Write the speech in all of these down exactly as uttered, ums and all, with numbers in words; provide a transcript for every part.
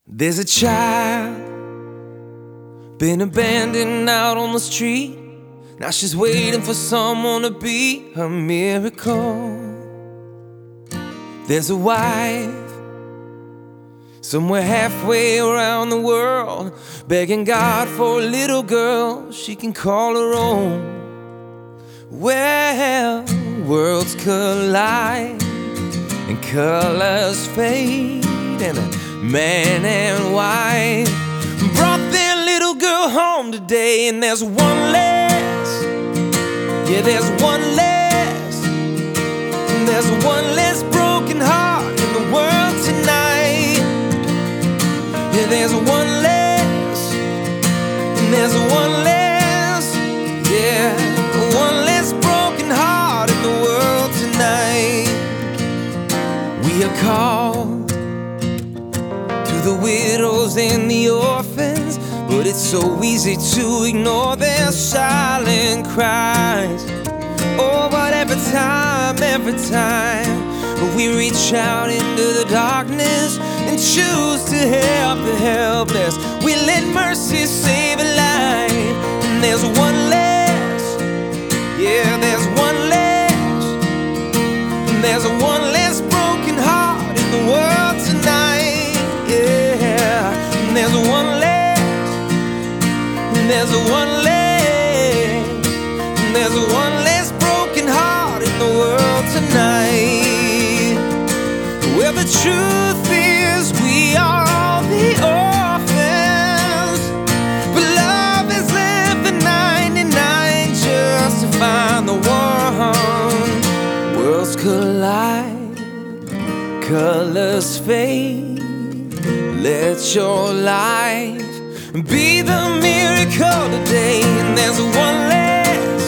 There's a child been abandoned out on the street. Now she's waiting for someone to be her miracle. There's a wife somewhere halfway around the world, begging God for a little girl she can call her own. Well, worlds collide and colors fade, and a man and wife brought their little girl home today. And there's one less, yeah, there's one less, and there's one less broken heart in the world tonight. Yeah, there's one less, and there's one less, yeah, one less broken heart in the world tonight. We are called to the widows and the orphans, but it's so easy to ignore their silent cries. Oh, but every time, every time we reach out into the darkness and choose to help the helpless, we let mercy save a life. And there's one less, yeah, there's one less, and there's one less broken heart in the world tonight. Yeah, and there's one less, and there's one less, and there's one less broken heart in the world tonight. Well, the truth is we are all the orphans, but love has left the ninety-nine just to find the one. Worlds collide, colors fade. Let your life be the miracle today. And there's one less,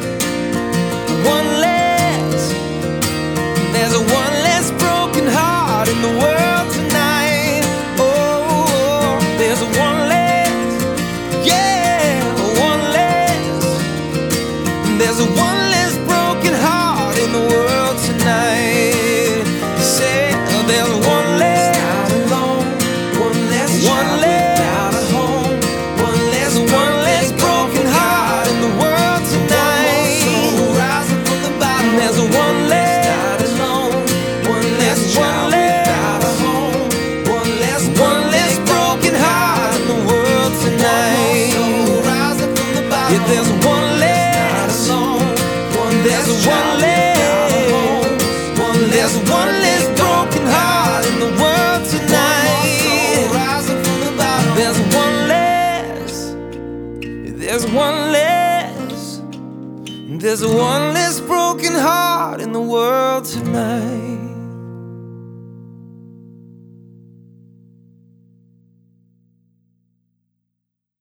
one less, there's one less broken heart in the world tonight. Oh, there's one less, yeah, one less, there's one less broken heart in the world tonight. Say, oh, there's one less, not alone, one less, one less without a home, one less, one less broken heart in the world tonight. So rising from the bottom, there's one less, not alone, one less, one less without a home, one less, one less broken heart in the world tonight. So rising from the bottom, yeah, there's one less, one there's one less, one less, one less broken heart in the world tonight. There's one less, there's one less, there's one less broken